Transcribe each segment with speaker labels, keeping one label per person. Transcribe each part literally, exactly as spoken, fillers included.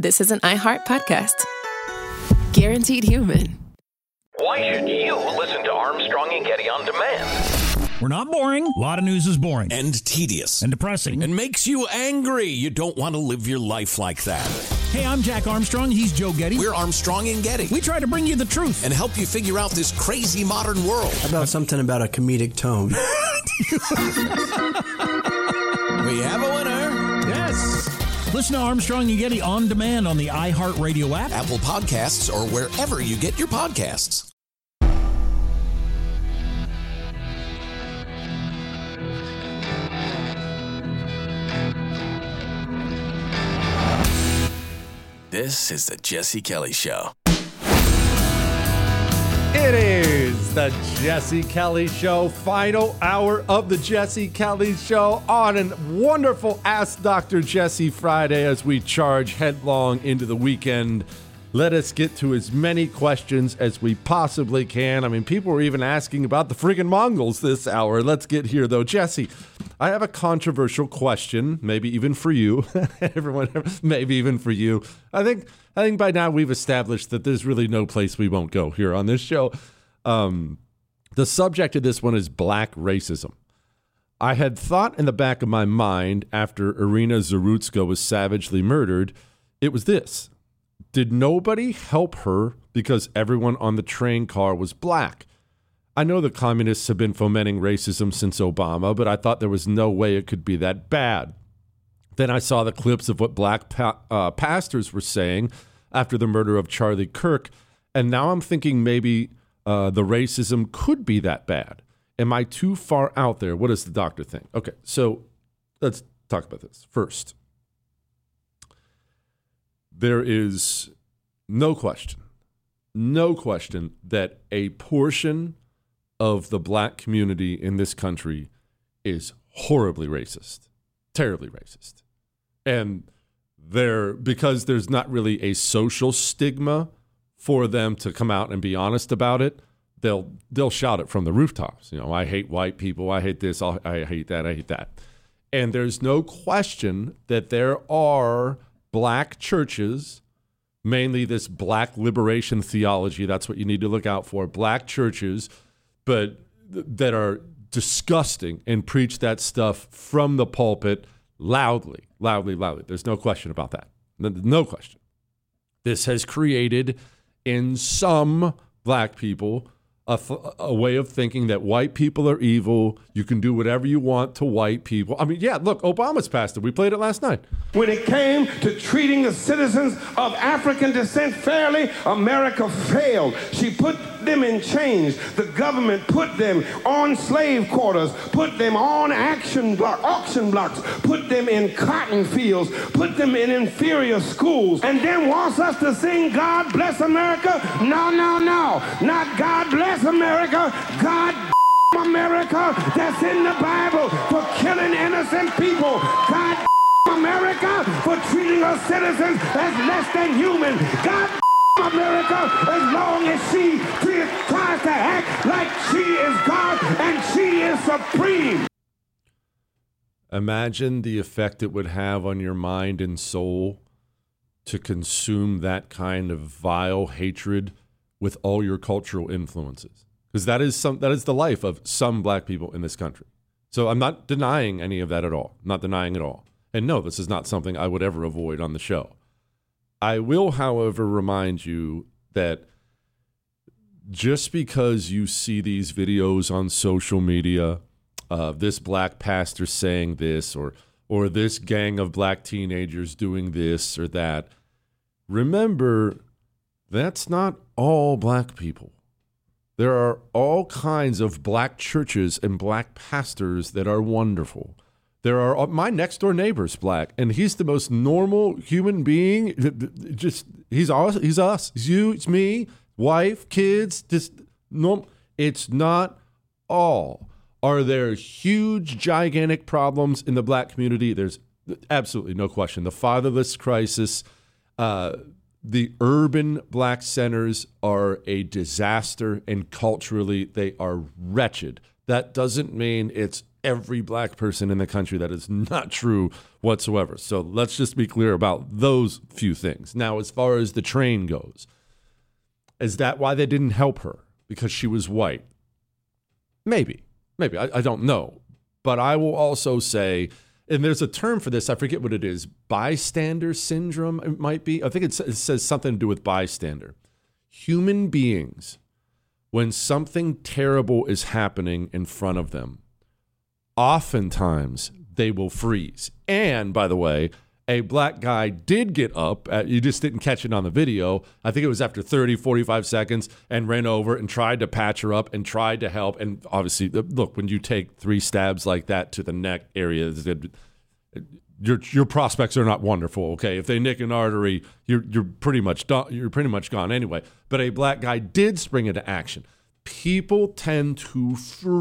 Speaker 1: this is an iHeart podcast. Guaranteed human.
Speaker 2: Why should you listen to Armstrong and Getty on demand?
Speaker 3: We're not boring. A lot of news is boring.
Speaker 4: And tedious.
Speaker 3: And depressing.
Speaker 4: And makes you angry. You don't want to live your life like that.
Speaker 3: Hey, I'm Jack Armstrong. He's Joe Getty.
Speaker 4: We're Armstrong and Getty.
Speaker 3: We try to bring you the truth.
Speaker 4: And help you figure out this crazy modern world.
Speaker 5: How about something about a comedic tone?
Speaker 4: We have a winner.
Speaker 3: Yes. Listen to Armstrong and Getty on demand on the iHeartRadio app,
Speaker 4: Apple Podcasts, or wherever you get your podcasts. This is the Jesse Kelly Show.
Speaker 6: It is the Jesse Kelly Show, final hour of the Jesse Kelly Show on a wonderful Ask Doctor Jesse Friday as we charge headlong into the weekend. Let us get to as many questions as we possibly can. I mean, people were even asking about the friggin' Mongols this hour. Let's get here, though. Jesse, I have a controversial question, maybe even for you. Everyone, maybe even for you. I think I think by now we've established that there's really no place we won't go here on this show. Um, the subject of this one is black racism. I had thought in the back of my mind after Irina Zarutska was savagely murdered, it was this. Did nobody help her because everyone on the train car was black? I know the communists have been fomenting racism since Obama, but I thought there was no way it could be that bad. Then I saw the clips of what black pa- uh, pastors were saying after the murder of Charlie Kirk, and now I'm thinking maybe uh, the racism could be that bad. Am I too far out there? What does the doctor think? Okay, so let's talk about this. First, there is no question, no question that a portion of the black community in this country is horribly racist, terribly racist. And they're, because there's not really a social stigma for them to come out and be honest about it, they'll they'll shout it from the rooftops. You know, I hate white people, I hate this, I hate that, I hate that. And there's no question that there are black churches, mainly this black liberation theology, that's what you need to look out for, black churches, but th- that are disgusting and preach that stuff from the pulpit loudly, loudly, loudly. There's no question about that. No, no question. This has created in some black people a, th- a way of thinking that white people are evil. You can do whatever you want to white people. I mean, yeah, look, Obama's passed it. We played it last night.
Speaker 7: When it came to treating the citizens of African descent fairly, America failed. She put them in chains. The government put them on slave quarters, put them on action block, auction blocks, put them in cotton fields, put them in inferior schools, and then wants us to sing God Bless America? No, no, no. Not God Bless America. God America, that's in the Bible, for killing innocent people. God America, for treating our citizens as less than human. God America, as long as she tries to act like she is God and she is supreme.
Speaker 6: Imagine the effect it would have on your mind and soul to consume that kind of vile hatred with all your cultural influences. Because that is some that is the life of some black people in this country. So I'm not denying any of that at all. I'm not denying it all. And no, this is not something I would ever avoid on the show. I will, however, remind you that just because you see these videos on social media of this black pastor saying this or or this gang of black teenagers doing this or that, remember, that's not all black people. There are all kinds of black churches and black pastors that are wonderful. There are, my next door neighbor's black, and he's the most normal human being. Just he's us, he's us, it's you, it's me, wife, kids. Just normal. It's not all. Are there huge, gigantic problems in the black community? There's absolutely no question. The fatherless crisis, uh, the urban black centers are a disaster, and culturally they are wretched. That doesn't mean it's every black person in the country. That is not true whatsoever. So let's just be clear about those few things. Now, as far as the train goes, is that why they didn't help her? Because she was white? Maybe. Maybe. I, I don't know. But I will also say, and there's a term for this, I forget what it is, bystander syndrome, it might be. I think it says something to do with bystander. Human beings, when something terrible is happening in front of them, oftentimes they will freeze. And, by the way, a black guy did get up, at, you just didn't catch it on the video, I think it was after thirty, forty-five seconds, and ran over and tried to patch her up and tried to help. And obviously, look, when you take three stabs like that to the neck area, your your prospects are not wonderful, okay? If they nick an artery, you're you're pretty much done, you're pretty much gone anyway. But a black guy did spring into action. People tend to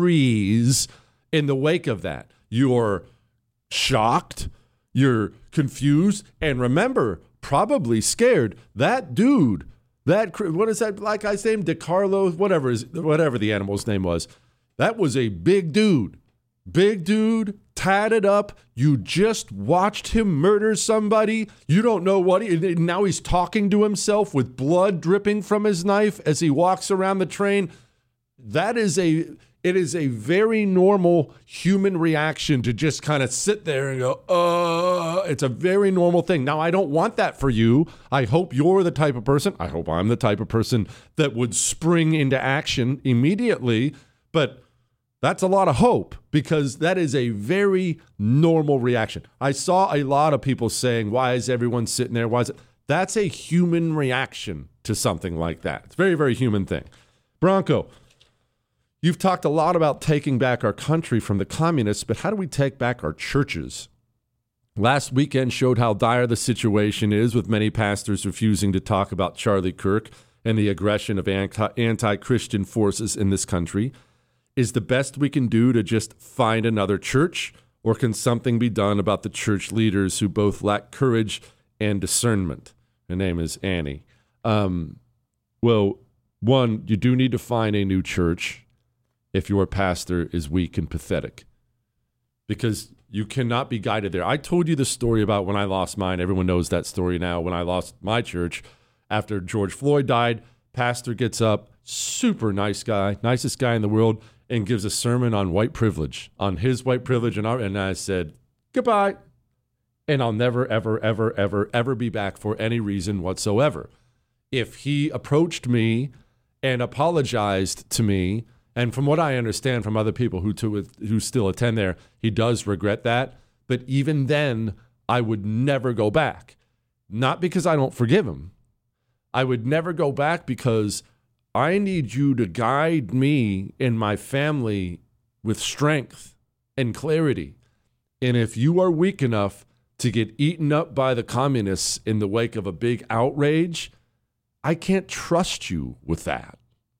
Speaker 6: freeze in the wake of that. You're shocked, you're confused, and remember, probably scared. That dude, that what is that black guy's name? DeCarlo, whatever is whatever the animal's name was. That was a big dude. Big dude, tatted up. You just watched him murder somebody. You don't know what he, now he's talking to himself with blood dripping from his knife as he walks around the train. That is a, it is a very normal human reaction to just kind of sit there and go, uh, it's a very normal thing. Now, I don't want that for you. I hope you're the type of person, I hope I'm the type of person that would spring into action immediately, but that's a lot of hope because that is a very normal reaction. I saw a lot of people saying, why is everyone sitting there? Why is it? That's a human reaction to something like that. It's a very, very human thing. Bronco, you've talked a lot about taking back our country from the communists, but how do we take back our churches? Last weekend showed how dire the situation is with many pastors refusing to talk about Charlie Kirk and the aggression of anti- anti-Christian forces in this country. Is the best we can do to just find another church, or can something be done about the church leaders who both lack courage and discernment? Her name is Annie. Um, well, one, you do need to find a new church if your pastor is weak and pathetic, because you cannot be guided there. I told you the story about when I lost mine. Everyone knows that story now. When I lost my church after George Floyd died, pastor gets up, super nice guy, nicest guy in the world, and gives a sermon on white privilege, on his white privilege. And, our, and I said, goodbye. And I'll never, ever, ever, ever, ever be back for any reason whatsoever. If he approached me and apologized to me, and from what I understand from other people who, to, who still attend there, he does regret that. But even then, I would never go back. Not because I don't forgive him. I would never go back because I need you to guide me and my family with strength and clarity. And if you are weak enough to get eaten up by the communists in the wake of a big outrage, I can't trust you with that.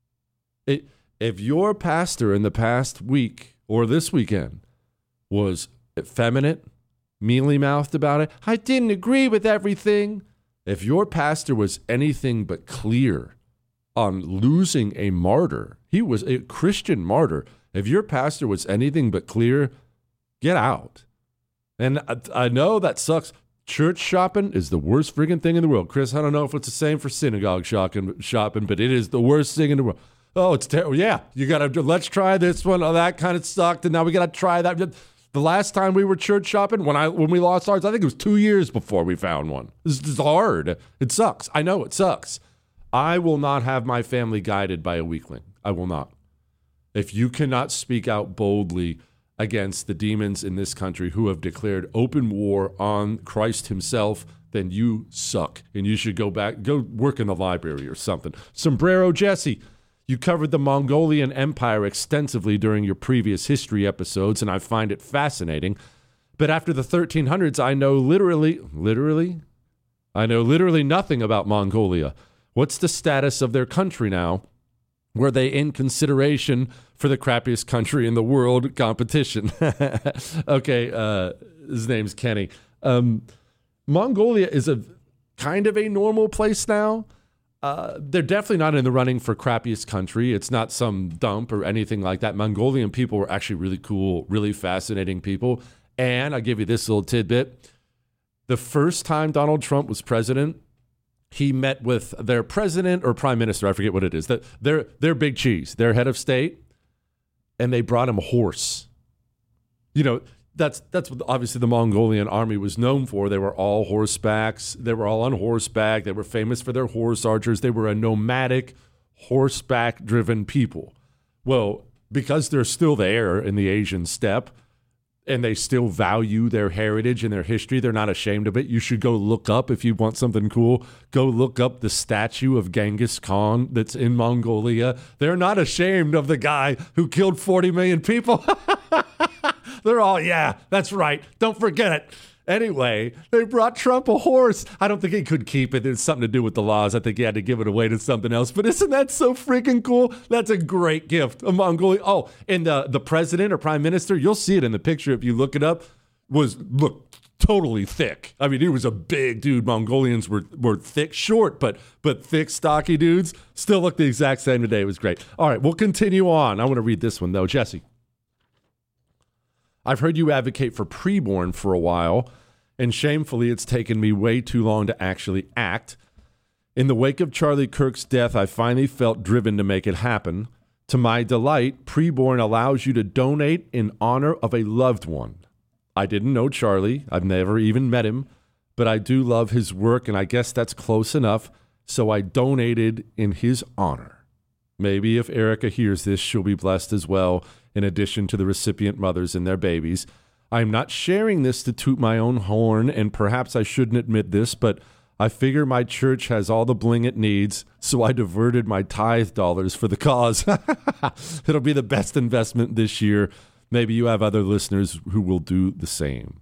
Speaker 6: It, if your pastor in the past week or this weekend was effeminate, mealy-mouthed about it, I didn't agree with everything. If your pastor was anything but clear on losing a martyr, he was a Christian martyr. If your pastor was anything but clear, get out. And I, I know that sucks. Church shopping is the worst friggin' thing in the world. Chris, I don't know if it's the same for synagogue shopping, shopping, but it is the worst thing in the world. Oh, it's terrible. Yeah, you got to, let's try this one. Oh, that kind of sucked, and now we got to try that. The last time we were church shopping, when I when we lost ours, I think it was two years before we found one. This is hard. It sucks. I know it sucks. I will not have my family guided by a weakling. I will not. If you cannot speak out boldly against the demons in this country who have declared open war on Christ himself, then you suck. And you should go back, go work in the library or something. Sombrero Jesse, you covered the Mongolian Empire extensively during your previous history episodes, and I find it fascinating. But after the thirteen hundreds, I know literally, literally, I know literally nothing about Mongolia. What's the status of their country now? Were they in consideration for the crappiest country in the world competition? Okay, uh, his name's Kenny. Um, Mongolia is a kind of a normal place now. Uh, they're definitely not in the running for crappiest country. It's not some dump or anything like that. Mongolian people were actually really cool, really fascinating people. And I'll give you this little tidbit. The first time Donald Trump was president, he met with their president or prime minister, I forget what it is, that they're, they're big cheese, their head of state, and they brought him a horse. You know, That's that's what obviously the Mongolian army was known for. They were all horsebacks. They were all on horseback. They were famous for their horse archers. They were a nomadic, horseback-driven people. Well, because they're still there in the Asian steppe, and they still value their heritage and their history, they're not ashamed of it. You should go look up, if you want something cool, go look up the statue of Genghis Khan that's in Mongolia. They're not ashamed of the guy who killed forty million people. They're all, yeah, that's right. Don't forget it. Anyway, they brought Trump a horse. I don't think he could keep it. It's something to do with the laws. I think he had to give it away to something else. But isn't that so freaking cool? That's a great gift. A Mongolian. Oh, and the, the president or prime minister, you'll see it in the picture if you look it up, was, look, totally thick. I mean, he was a big dude. Mongolians were, were thick, short, but but thick, stocky dudes. Still look the exact same today. It was great. All right, we'll continue on. I want to read this one, though. Jesse. I've heard you advocate for preborn for a while, and shamefully it's taken me way too long to actually act. In the wake of Charlie Kirk's death, I finally felt driven to make it happen. To my delight, preborn allows you to donate in honor of a loved one. I didn't know Charlie. I've never even met him, but I do love his work, and I guess that's close enough, so I donated in his honor. Maybe if Erica hears this, she'll be blessed as well, in addition to the recipient mothers and their babies. I'm not sharing this to toot my own horn, and perhaps I shouldn't admit this, but I figure my church has all the bling it needs, so I diverted my tithe dollars for the cause. It'll be the best investment this year. Maybe you have other listeners who will do the same.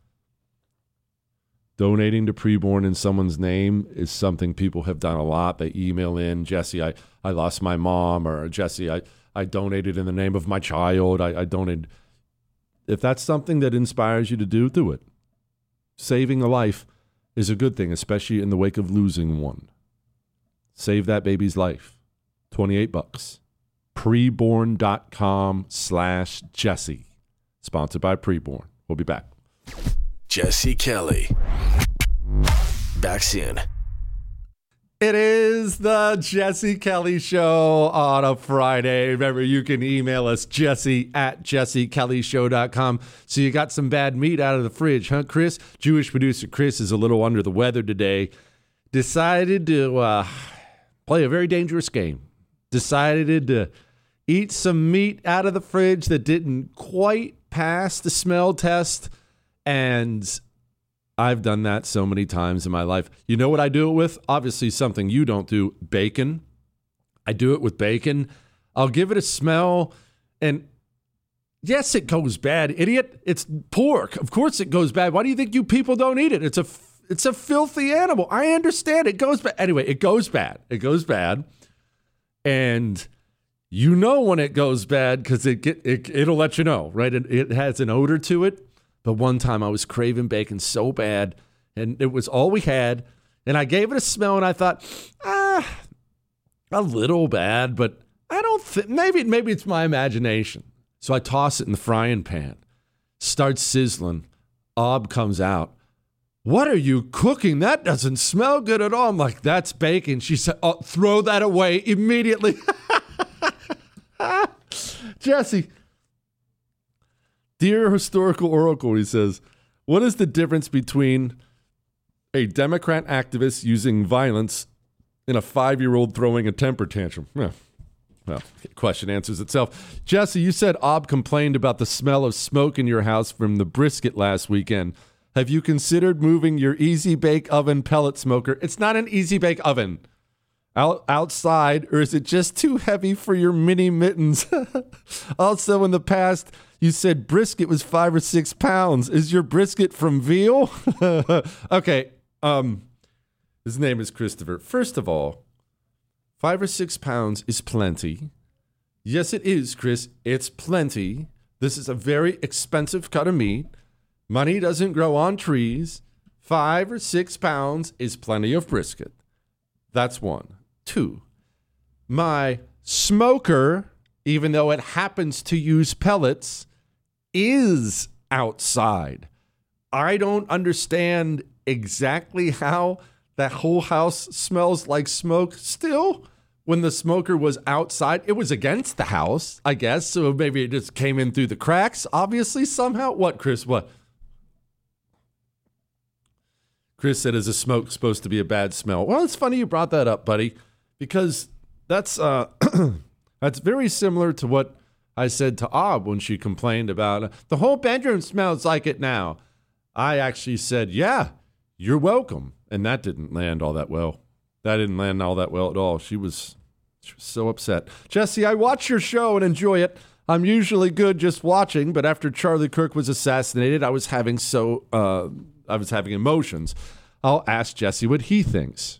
Speaker 6: Donating to preborn in someone's name is something people have done a lot. They email in, Jesse, I, I lost my mom, or Jesse, I, I donated in the name of my child. I, I donated. If that's something that inspires you to do, do it. Saving a life is a good thing, especially in the wake of losing one. Save that baby's life. twenty-eight bucks. Preborn.com slash Jesse. Sponsored by Preborn. We'll be back.
Speaker 8: Jesse Kelly. Back soon.
Speaker 6: It is the Jesse Kelly Show on a Friday. Remember, you can email us, Jesse at jesse kelly show dot com. So you got some bad meat out of the fridge, huh, Chris? Jewish producer Chris is a little under the weather today. Decided to uh, play a very dangerous game. Decided to eat some meat out of the fridge that didn't quite pass the smell test. And I've done that so many times in my life. You know what I do it with? Obviously something you don't do, bacon. I do it with bacon. I'll give it a smell, and yes, it goes bad, idiot. It's pork. Of course it goes bad. Why do you think you people don't eat it? It's a, it's a filthy animal. I understand it goes bad. Anyway, it goes bad. It goes bad. And you know when it goes bad because it, get, it, it'll let you know, right? It, it has an odor to it. But one time I was craving bacon so bad, and it was all we had, and I gave it a smell, and I thought, ah, a little bad, but I don't think, maybe, maybe it's my imagination. So I toss it in the frying pan, starts sizzling. Ob comes out. What are you cooking? That doesn't smell good at all. I'm like, that's bacon. She said, oh, throw that away immediately. Jesse. Dear Historical Oracle, he says, what is the difference between a Democrat activist using violence and a five-year-old throwing a temper tantrum? Yeah. Well, the question answers itself. Jesse, you said Ob complained about the smell of smoke in your house from the brisket last weekend. Have you considered moving your Easy Bake Oven pellet smoker? It's not an Easy Bake Oven. Out, outside, or is it just too heavy for your mini mittens? Also, in the past, you said brisket was five or six pounds. Is your brisket from veal? Okay, um, his name is Christopher. First of all, five or six pounds is plenty. Yes, it is, Chris. It's plenty. This is a very expensive cut of meat. Money doesn't grow on trees. Five or six pounds is plenty of brisket. That's one. Two, my smoker, even though it happens to use pellets, is outside. I don't understand exactly how that whole house smells like smoke still. When the smoker was outside, it was against the house, I guess. So maybe it just came in through the cracks, obviously, somehow. What, Chris? What? Chris said, is the smoke supposed to be a bad smell? Well, it's funny you brought that up, buddy, because that's uh, that's very similar to what I said to Ob when she complained about uh, the whole bedroom smells like it now. I actually said, yeah, you're welcome. And that didn't land all that well. That didn't land all that well at all. She was, she was so upset. Jesse, I watch your show and enjoy it. I'm usually good just watching, but after Charlie Kirk was assassinated, I was having so uh, I was having emotions. I'll ask Jesse what he thinks.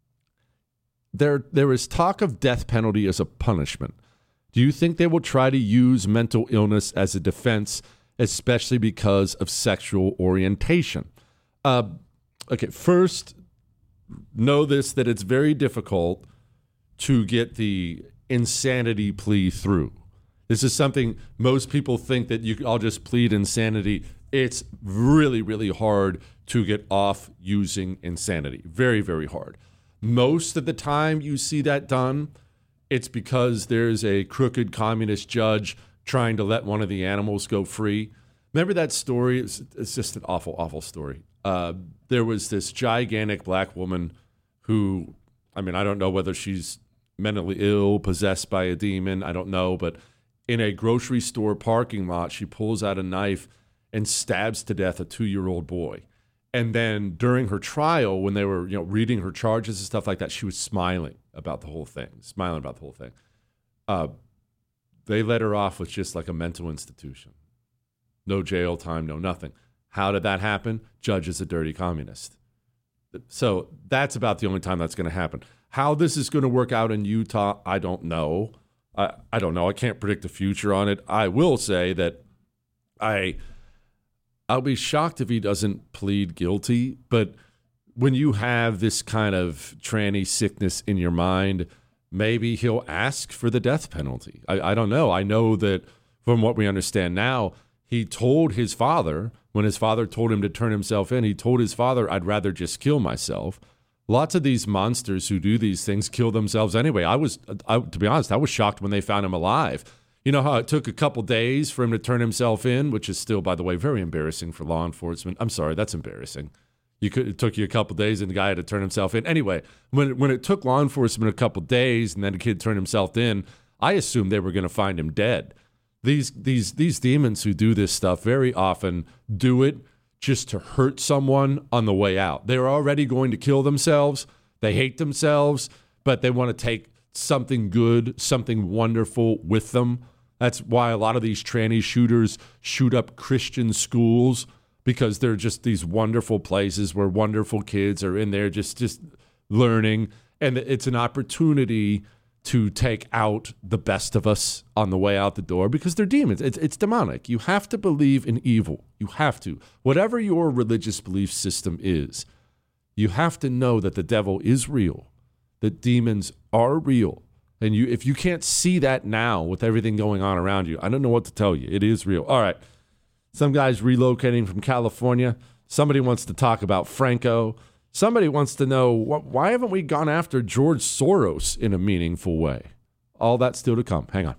Speaker 6: There, there is talk of death penalty as a punishment. Do you think they will try to use mental illness as a defense, especially because of sexual orientation? Uh, okay, first, know this, that it's very difficult to get the insanity plea through. This is something most people think that you I'll just plead insanity. It's really, really hard to get off using insanity. Very, very hard. Most of the time you see that done, it's because there's a crooked communist judge trying to let one of the animals go free. Remember that story? It's, it's just an awful, awful story. Uh, there was this gigantic black woman who, I mean, I don't know whether she's mentally ill, possessed by a demon. I don't know. But in a grocery store parking lot, she pulls out a knife and stabs to death a two-year-old boy. And then during her trial, when they were, you know, reading her charges and stuff like that, she was smiling about the whole thing, smiling about the whole thing. Uh, they let her off with just like a mental institution. No jail time, no nothing. How did that happen? Judge is a dirty communist. So that's about the only time that's going to happen. How this is going to work out in Utah, I don't know. I, I don't know. I can't predict the future on it. I will say that I, I'll be shocked if he doesn't plead guilty. But when you have this kind of tranny sickness in your mind, maybe he'll ask for the death penalty. I, I don't know. I know that from what we understand now, he told his father, when his father told him to turn himself in, he told his father, I'd rather just kill myself. Lots of these monsters who do these things kill themselves anyway. I was, I, to be honest, I was shocked when they found him alive. You know how it took a couple days for him to turn himself in, which is still, by the way, very embarrassing for law enforcement. I'm sorry, that's embarrassing. You could, it took you a couple days and the guy had to turn himself in. Anyway, when, when it took law enforcement a couple days and then the kid turned himself in, I assumed they were going to find him dead. These these these demons who do this stuff very often do it just to hurt someone on the way out. They're already going to kill themselves. They hate themselves, but they want to take something good, something wonderful with them. That's why a lot of these tranny shooters shoot up Christian schools, because they're just these wonderful places where wonderful kids are in there just, just learning. And it's an opportunity to take out the best of us on the way out the door, because they're demons. It's, it's demonic. You have to believe in evil. You have to. Whatever your religious belief system is, you have to know that the devil is real, that demons are real. And you, if you can't see that now with everything going on around you, I don't know what to tell you. It is real. All right. Some guy's relocating from California. Somebody wants to talk about Franco. Somebody wants to know, why haven't we gone after George Soros in a meaningful way? All that's still to come. Hang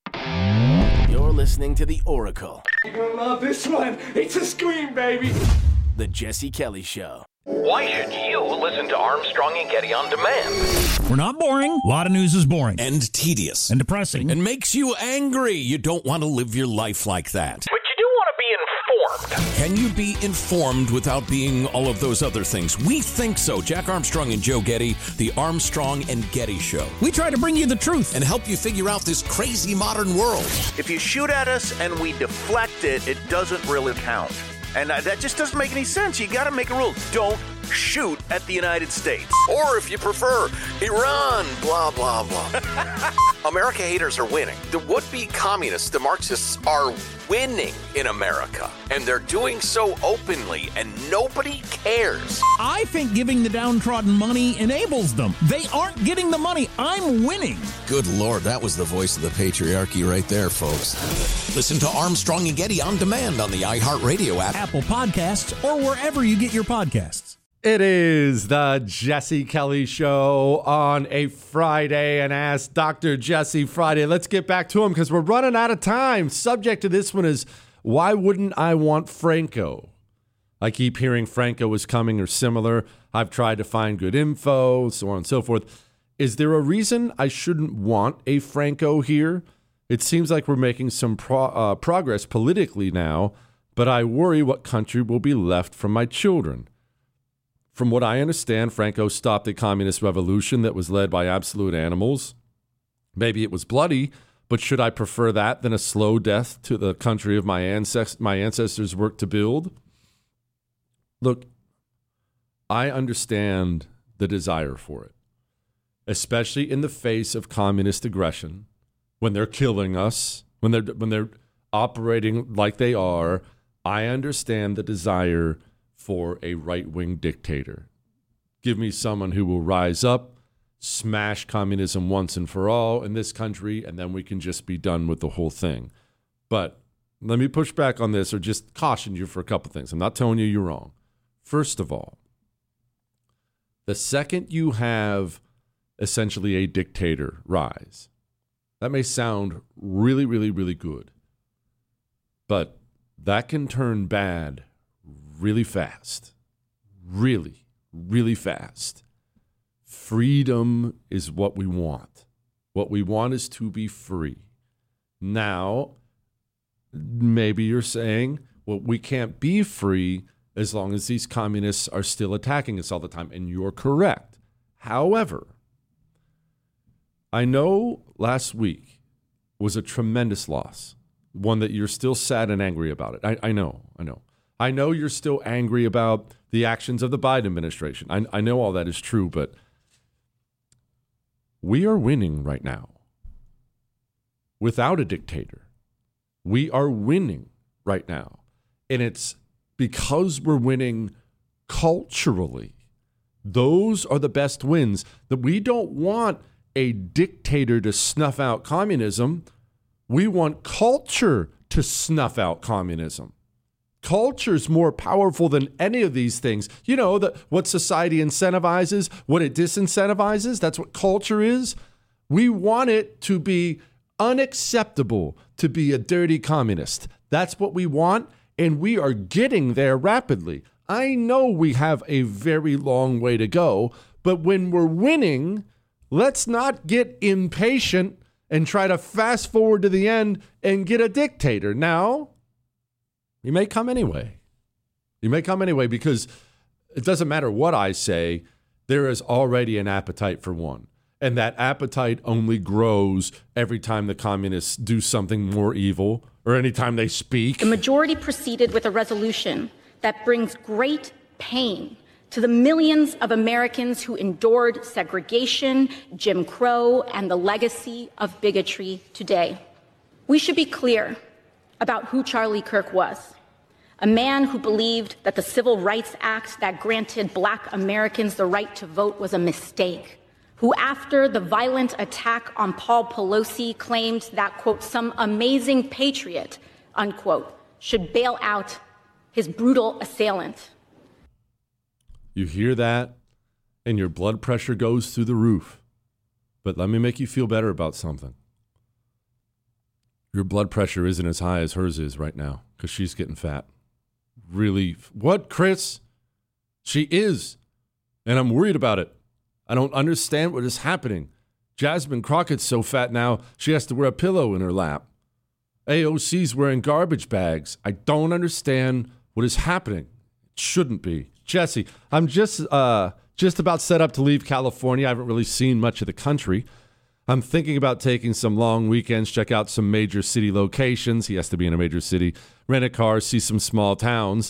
Speaker 6: on.
Speaker 8: You're listening to The Oracle.
Speaker 9: You're going to love this one. It's a scream, baby.
Speaker 8: The Jesse Kelly Show.
Speaker 2: Why should you listen to Armstrong and Getty on demand?
Speaker 3: We're not boring. A lot of news is boring.
Speaker 4: And tedious.
Speaker 3: And depressing.
Speaker 4: And makes you angry. You don't want to live your life like that.
Speaker 2: But you do want to be informed.
Speaker 4: Can you be informed without being all of those other things? We think so. Jack Armstrong and Joe Getty, the Armstrong and Getty Show.
Speaker 3: We try to bring you the truth
Speaker 4: and help you figure out this crazy modern world.
Speaker 10: If you shoot at us and we deflect it, it doesn't really count. And uh, that just doesn't make any sense. You got to make a rule. Don't shoot at the United States. Or if you prefer, Iran, blah, blah, blah. America haters are winning. The would-be communists, the Marxists, are winning in America. And they're doing so openly, and nobody cares.
Speaker 3: I think giving the downtrodden money enables them. They aren't getting the money. I'm winning.
Speaker 4: Good Lord, that was the voice of the patriarchy right there, folks. Listen to Armstrong and Getty on demand on the iHeartRadio app,
Speaker 3: Apple Podcasts, or wherever you get your podcasts.
Speaker 6: It is the Jesse Kelly Show on a Friday, and Ask Doctor Jesse Friday. Let's get back to him because we're running out of time. Subject to this one is, why wouldn't I want Franco? I keep hearing Franco is coming or similar. I've tried to find good info, so on and so forth. Is there a reason I shouldn't want a Franco here? It seems like we're making some pro- uh, progress politically now, but I worry what country will be left from my children. From what I understand, Franco stopped a communist revolution that was led by absolute animals. Maybe it was bloody, but should I prefer that than a slow death to the country of my, ancest- my ancestors worked to build? Look, I understand the desire for it, especially in the face of communist aggression, when they're killing us, when they're when they're operating like they are. I understand the desire for a right-wing dictator. Give me someone who will rise up, smash communism once and for all in this country, and then we can just be done with the whole thing. But let me push back on this, or just caution you for a couple things. I'm not telling you you're wrong. First of all, the second you have essentially a dictator rise, that may sound really, really, really good, but that can turn bad really fast. Really, really fast. Freedom is what we want. What we want is to be free. Now, maybe you're saying, well, we can't be free as long as these communists are still attacking us all the time. And you're correct. However, I know last week was a tremendous loss, one that you're still sad and angry about it. I, I know, I know. I know you're still angry about the actions of the Biden administration. I, I know all that is true, but we are winning right now without a dictator. We are winning right now. And it's because we're winning culturally. Those are the best wins. That we don't want a dictator to snuff out communism. We want culture to snuff out communism. Culture's more powerful than any of these things. You know, the, what society incentivizes, what it disincentivizes, that's what culture is. We want it to be unacceptable to be a dirty communist. That's what we want, and we are getting there rapidly. I know we have a very long way to go, but when we're winning, let's not get impatient and try to fast forward to the end and get a dictator. Now, he may come anyway. He may come anyway because it doesn't matter what I say, there is already an appetite for one. And that appetite only grows every time the communists do something more evil or anytime they speak.
Speaker 11: The majority proceeded with a resolution that brings great pain to the millions of Americans who endured segregation, Jim Crow, and the legacy of bigotry today. We should be clear about who Charlie Kirk was. A man who believed that the Civil Rights Act that granted Black Americans the right to vote was a mistake. Who, after the violent attack on Paul Pelosi, claimed that, quote, some amazing patriot, unquote, should bail out his brutal assailant.
Speaker 6: You hear that, and your blood pressure goes through the roof. But let me make you feel better about something. Your blood pressure isn't as high as hers is right now because she's getting fat. Really? What, Chris? She is. And I'm worried about it. I don't understand what is happening. Jasmine Crockett's so fat now, she has to wear a pillow in her lap. A O C's wearing garbage bags. I don't understand what is happening. It shouldn't be. Jesse, I'm just uh, just about set up to leave California. I haven't really seen much of the country. I'm thinking about taking some long weekends, check out some major city locations. He has to be in a major city. Rent a car, see some small towns.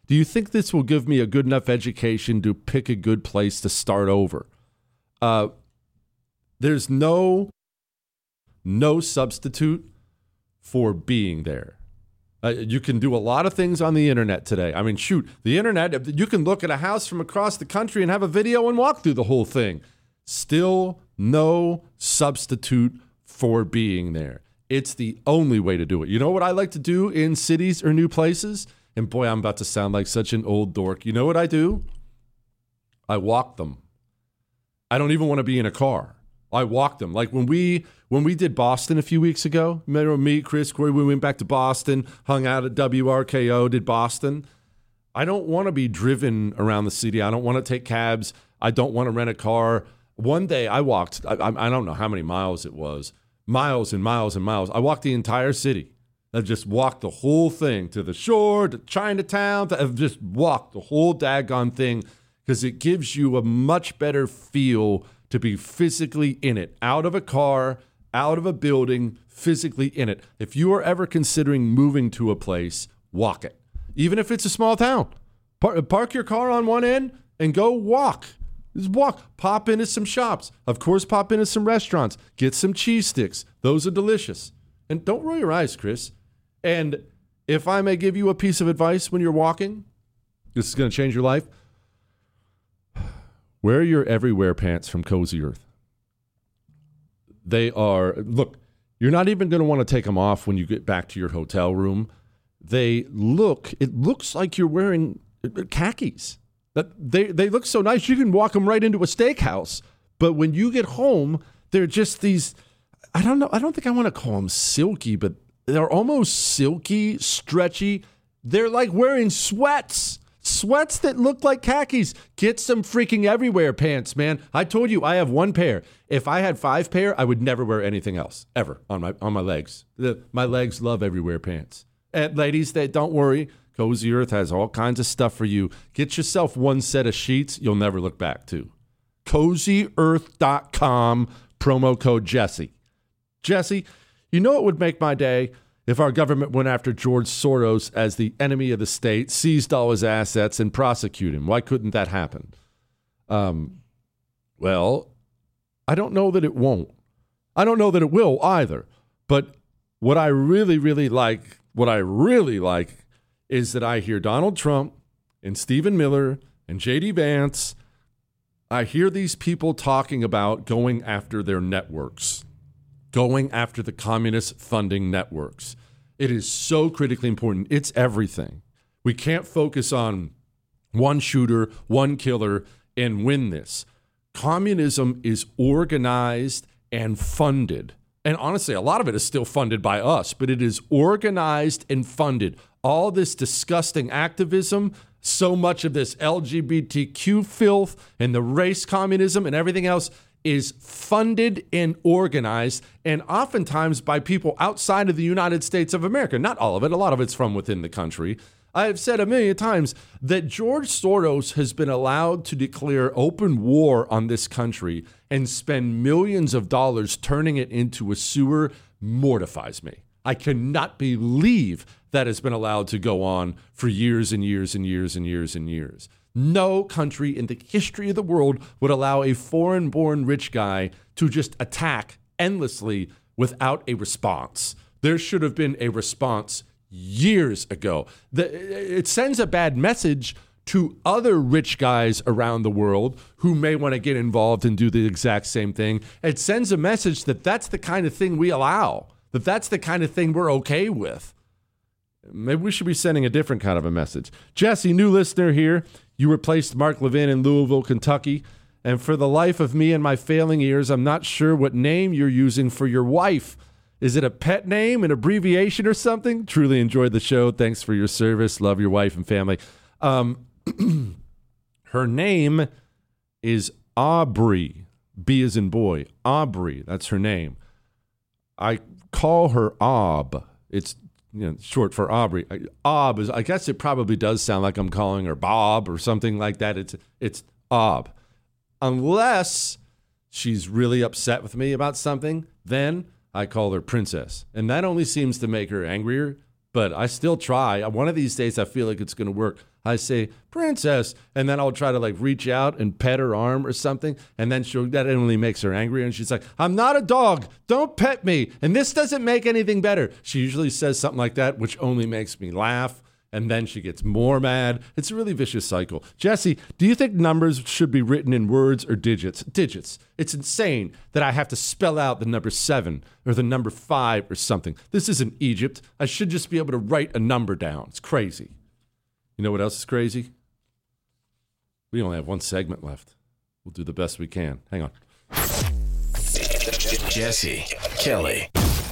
Speaker 6: Do you think this will give me a good enough education to pick a good place to start over? Uh, there's no, no substitute for being there. Uh, you can do a lot of things on the internet today. I mean, shoot, the internet, you can look at a house from across the country and have a video and walk through the whole thing. Still no substitute for being there. It's the only way to do it. You know what I like to do in cities or new places? And boy, I'm about to sound like such an old dork. You know what I do? I walk them. I don't even want to be in a car. I walk them. Like when we when we did Boston a few weeks ago, remember me, Chris, Corey, we went back to Boston, hung out at W R K O, did Boston. I don't want to be driven around the city. I don't want to take cabs. I don't want to rent a car. One day I walked, I, I don't know how many miles it was, miles and miles and miles. I walked the entire city. I've just walked the whole thing to the shore, to Chinatown. To, I've just walked the whole daggone thing because it gives you a much better feel to be physically in it, out of a car, out of a building, physically in it. If you are ever considering moving to a place, walk it. Even if it's a small town. Par- park your car on one end and go walk. Just walk. Pop into some shops. Of course, pop into some restaurants. Get some cheese sticks. Those are delicious. And don't roll your eyes, Chris. And if I may give you a piece of advice when you're walking, this is going to change your life. Wear your everywhere pants from Cozy Earth. They are, look, you're not even going to want to take them off when you get back to your hotel room. They look, it looks like you're wearing khakis. They, they look so nice, you can walk them right into a steakhouse. But when you get home, they're just these, I don't know, I don't think I want to call them silky, but they're almost silky, stretchy. They're like wearing sweats. Sweats that look like khakis. Get some freaking everywhere pants, man. I told you I have one pair. If I had five pair, I would never wear anything else ever on my on my legs. The, my legs love everywhere pants. And ladies, they, don't worry. Cozy Earth has all kinds of stuff for you. Get yourself one set of sheets you'll never look back to. cozy earth dot com, promo code Jesse. Jesse, you know what would make my day? If our government went after George Soros as the enemy of the state, seized all his assets, and prosecuted him. Why couldn't that happen? Um, well, I don't know that it won't. I don't know that it will either. But what I really, really like, what I really like is that I hear Donald Trump and Stephen Miller and J D Vance. I hear these people talking about going after their networks. Going after the communist funding networks. It is so critically important. It's everything. We can't focus on one shooter, one killer, and win this. Communism is organized and funded. And honestly, a lot of it is still funded by us, but it is organized and funded. All this disgusting activism, so much of this L G B T Q filth and the race communism and everything else is funded and organized, and oftentimes by people outside of the United States of America. Not all of it. A lot of it's from within the country. I have said a million times that George Soros has been allowed to declare open war on this country and spend millions of dollars turning it into a sewer mortifies me. I cannot believe that has been allowed to go on for years and years and years and years and years. No country in the history of the world would allow a foreign-born rich guy to just attack endlessly without a response. There should have been a response years ago. The, it sends a bad message to other rich guys around the world who may want to get involved and do the exact same thing. It sends a message that that's the kind of thing we allow, that that's the kind of thing we're okay with. Maybe we should be sending a different kind of a message. Jesse, new listener here. You replaced Mark Levin in Louisville, Kentucky. And for the life of me and my failing ears, I'm not sure what name you're using for your wife. Is it a pet name, an abbreviation or something? Truly enjoyed the show. Thanks for your service. Love your wife and family. Um, her name is Aubrey. B as in boy. Aubrey. That's her name. I call her Aub. It's you know, short for Aubrey. Aub is, I guess it probably does sound like I'm calling her Bob or something like that. It's it's Aub. Unless she's really upset with me about something, then I call her Princess. And that only seems to make her angrier. but I still try. One of these days, I feel like it's going to work. I say, princess, and then I'll try to like reach out and pet her arm or something, and then she'll, that only makes her angry, and she's like, I'm not a dog. Don't pet me, and this doesn't make anything better. She usually says something like that, which only makes me laugh, and then she gets more mad. It's a really vicious cycle. Jesse, do you think numbers should be written in words or digits? Digits. It's insane that I have to spell out the number seven or the number five or something. This isn't Egypt. I should just be able to write a number down. It's crazy. You know what else is crazy? We only have one segment left. We'll do the best we can. Hang on.
Speaker 8: Jesse Kelly.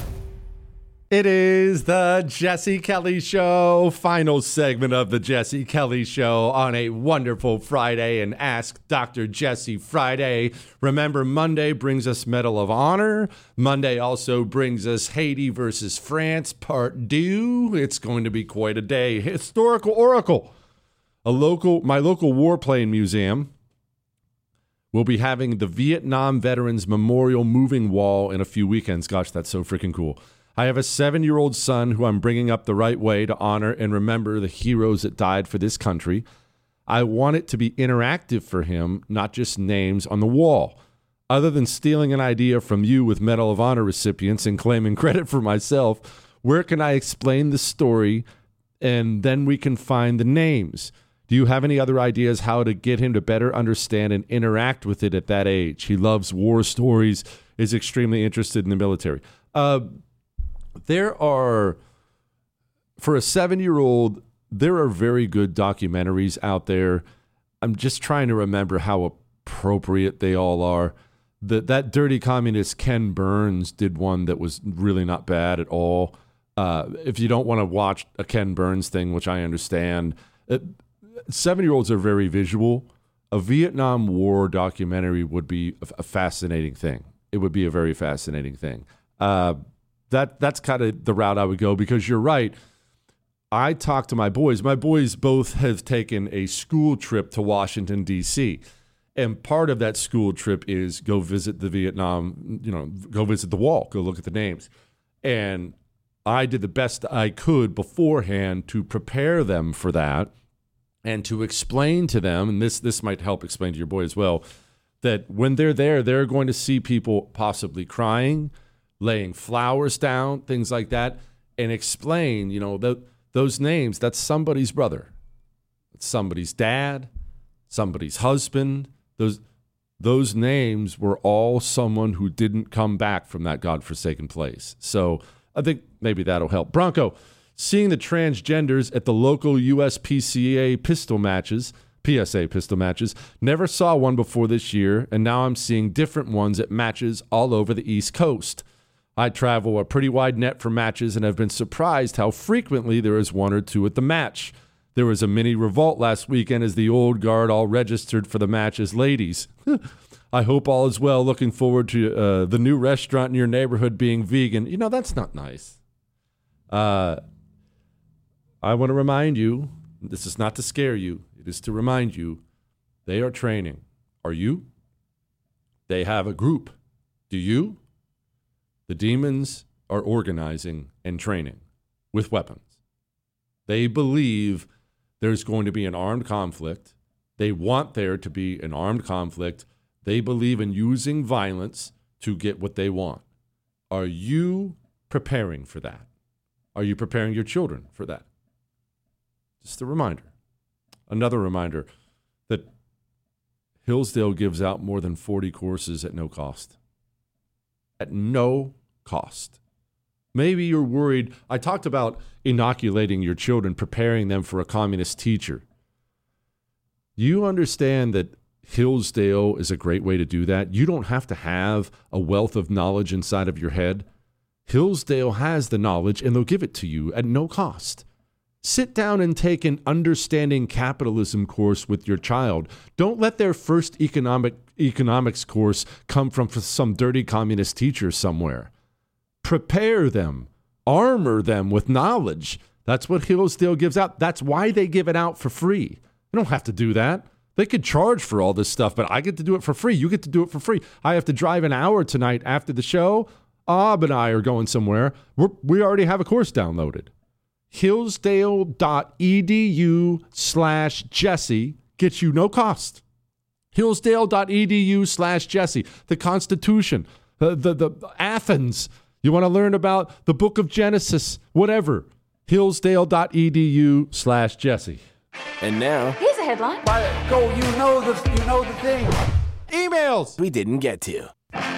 Speaker 6: It is the Jesse Kelly Show, final segment of the Jesse Kelly Show on a wonderful Friday and Ask Doctor Jesse Friday. Remember, Monday brings us Medal of Honor. Monday also brings us Haiti versus France, part two. It's going to be quite a day. Historical Oracle, a local, my local warplane museum, will be having the Vietnam Veterans Memorial Moving Wall in a few weekends. Gosh, that's so freaking cool. I have a seven-year-old son who I'm bringing up the right way to honor and remember the heroes that died for this country. I want it to be interactive for him, not just names on the wall. Other than stealing an idea from you with Medal of Honor recipients and claiming credit for myself, where can I explain the story and then we can find the names? Do you have any other ideas how to get him to better understand and interact with it at that age? He loves war stories, is extremely interested in the military. Uh... There are, for a seven-year-old, there are very good documentaries out there. I'm just trying to remember how appropriate they all are. The, that dirty communist Ken Burns did one that was really not bad at all. Uh, if you don't want to watch a Ken Burns thing, which I understand, it, seven-year-olds are very visual. A Vietnam War documentary would be a, a fascinating thing. It would be a very fascinating thing. Uh That that's kind of the route I would go, because you're right. I talk to my boys. My boys both have taken a school trip to Washington, D C, and part of that school trip is go visit the Vietnam, you know, go visit the wall, go look at the names. And I did the best I could beforehand to prepare them for that and to explain to them, and this this might help explain to your boy as well, that when they're there, they're going to see people possibly crying, laying flowers down, things like that, and explain, you know, the, those names, that's somebody's brother. It's somebody's dad, somebody's husband. Those, those names were all someone who didn't come back from that godforsaken place. So I think maybe that'll help. Bronco, seeing the transgenders at the local U S P C A pistol matches, P S A pistol matches, never saw one before this year, and now I'm seeing different ones at matches all over the East Coast. I travel a pretty wide net for matches and have been surprised how frequently there is one or two at the match. There was a mini revolt last weekend as the old guard all registered for the match as ladies. I hope all is well. Looking forward to uh, the new restaurant in your neighborhood being vegan. You know, that's not nice. Uh, I want to remind you, this is not to scare you. It is to remind you, they are training. Are you? They have a group. Do you? The demons are organizing and training with weapons. They believe there's going to be an armed conflict. They want there to be an armed conflict. They believe in using violence to get what they want. Are you preparing for that? Are you preparing your children for that? Just a reminder. Another reminder that Hillsdale gives out more than forty courses at no cost. At no cost. Maybe you're worried. I talked about inoculating your children, preparing them for a communist teacher. You understand that Hillsdale is a great way to do that. You don't have to have a wealth of knowledge inside of your head. Hillsdale has the knowledge, and they'll give it to you at no cost. Sit down and take an understanding capitalism course with your child. Don't let their first economic economics course come from some dirty communist teacher somewhere. Prepare them. Armor them with knowledge. That's what Hillsdale gives out. That's why they give it out for free. You don't have to do that. They could charge for all this stuff, but I get to do it for free. You get to do it for free. I have to drive an hour tonight after the show. Ob and I are going somewhere. We're, we already have a course downloaded. hillsdale.edu slash Jesse gets you no cost. hillsdale.edu slash Jesse. The Constitution, the, the, the Athens. You want to learn about the book of Genesis, whatever. hillsdale.edu slash Jesse.
Speaker 8: And now,
Speaker 12: here's a headline.
Speaker 13: Go, you know the, you know the thing.
Speaker 6: Emails
Speaker 8: we didn't get to.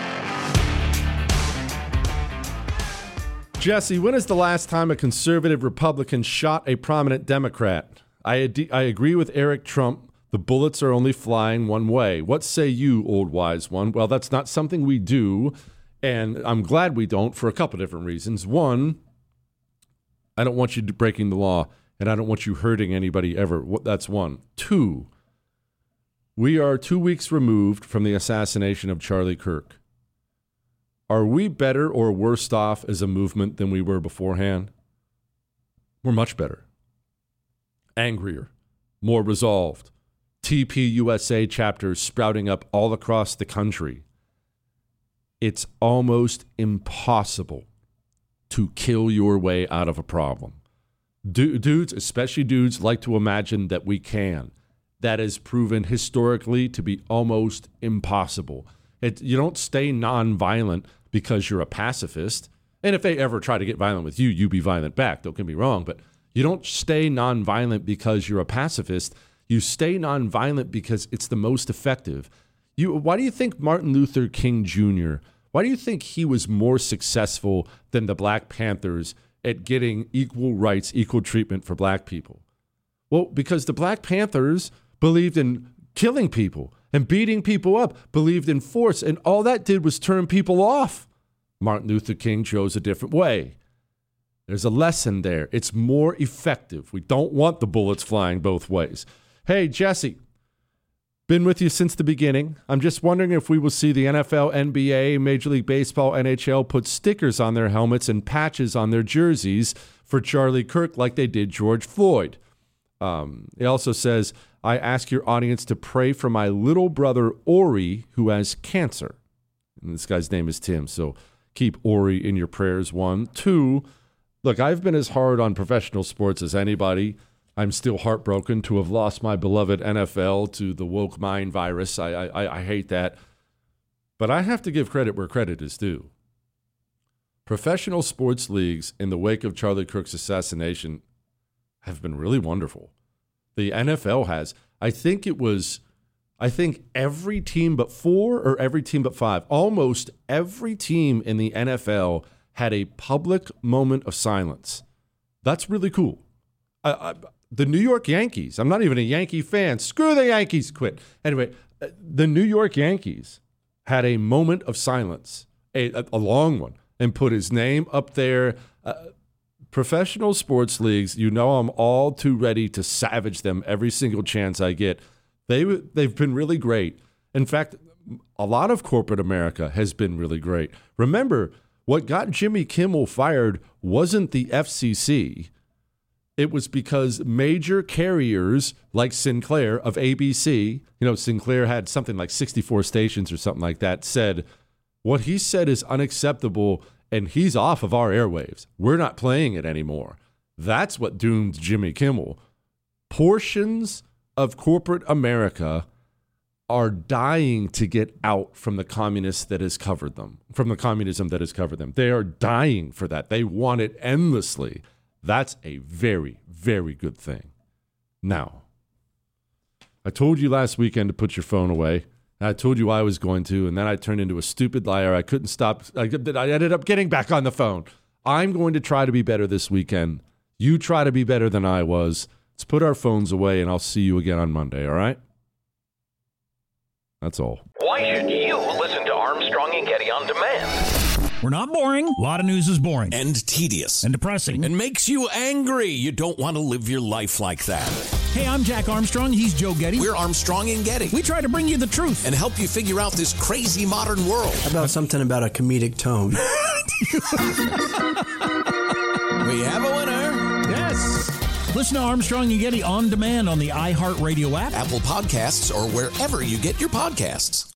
Speaker 6: Jesse, when is the last time a conservative Republican shot a prominent Democrat? I, ad- I agree with Eric Trump. The bullets are only flying one way. What say you, old wise one? Well, that's not something we do, and I'm glad we don't for a couple different reasons. One, I don't want you breaking the law, and I don't want you hurting anybody ever. That's one. Two, we are two weeks removed from the assassination of Charlie Kirk. Are we better or worse off as a movement than we were beforehand? We're much better. Angrier, more resolved. T P U S A chapters sprouting up all across the country. It's almost impossible to kill your way out of a problem. Du- dudes, especially dudes, like to imagine that we can. That is proven historically to be almost impossible. It, you don't stay nonviolent because you're a pacifist. And if they ever try to get violent with you, you be violent back. Don't get me wrong. But you don't stay nonviolent because you're a pacifist. You stay nonviolent because it's the most effective. You, why do you think Martin Luther King Junior, why do you think he was more successful than the Black Panthers at getting equal rights, equal treatment for black people? Well, because the Black Panthers believed in killing people and beating people up, believed in force, and all that did was turn people off. Martin Luther King chose a different way. There's a lesson there. It's more effective. We don't want the bullets flying both ways. Hey, Jesse, been with you since the beginning. I'm just wondering if we will see the N F L, N B A, Major League Baseball, N H L put stickers on their helmets and patches on their jerseys for Charlie Kirk like they did George Floyd. Um, it also says, I ask your audience to pray for my little brother, Ori, who has cancer. And this guy's name is Tim, so keep Ori in your prayers, one. Two, look, I've been as hard on professional sports as anybody. I'm still heartbroken to have lost my beloved N F L to the woke mind virus. I, I, I hate that. But I have to give credit where credit is due. Professional sports leagues in the wake of Charlie Kirk's assassination have been really wonderful. The N F L has. I think it was, I think every team but four or every team but five, almost every team in the N F L had a public moment of silence. That's really cool. I, I, the New York Yankees, I'm not even a Yankee fan. Screw the Yankees, quit. Anyway, the New York Yankees had a moment of silence, a, a, a long one, and put his name up there. Uh, Professional sports leagues, you know I'm all too ready to savage them every single chance I get. They, they've been really great. In fact, a lot of corporate America has been really great. Remember, what got Jimmy Kimmel fired wasn't the F C C. It was because major carriers like Sinclair of A B C, you know, Sinclair had something like sixty-four stations or something like that, said, what he said is unacceptable and he's off of our airwaves. We're not playing it anymore. That's what doomed Jimmy Kimmel. Portions of corporate America are dying to get out from the communists that has covered them, from the communism that has covered them. They are dying for that. They want it endlessly. That's a very, very good thing. Now, I told you last weekend to put your phone away. I told you I was going to, and then I turned into a stupid liar. I couldn't stop. I, I ended up getting back on the phone. I'm going to try to be better this weekend. You try to be better than I was. Let's put our phones away, and I'll see you again on Monday, all right? That's all.
Speaker 2: Why should you listen to Armstrong and Getty on demand?
Speaker 3: We're not boring. A lot of news is boring.
Speaker 4: And tedious.
Speaker 3: And depressing.
Speaker 4: And makes you angry. You don't want to live your life like that.
Speaker 3: Hey, I'm Jack Armstrong. He's Joe Getty.
Speaker 4: We're Armstrong and Getty.
Speaker 3: We try to bring you the truth.
Speaker 4: And help you figure out this crazy modern world.
Speaker 5: How about something about a comedic tone?
Speaker 4: We have a winner.
Speaker 3: Yes. Listen to Armstrong and Getty on demand on the iHeartRadio app,
Speaker 4: Apple Podcasts, or wherever you get your podcasts.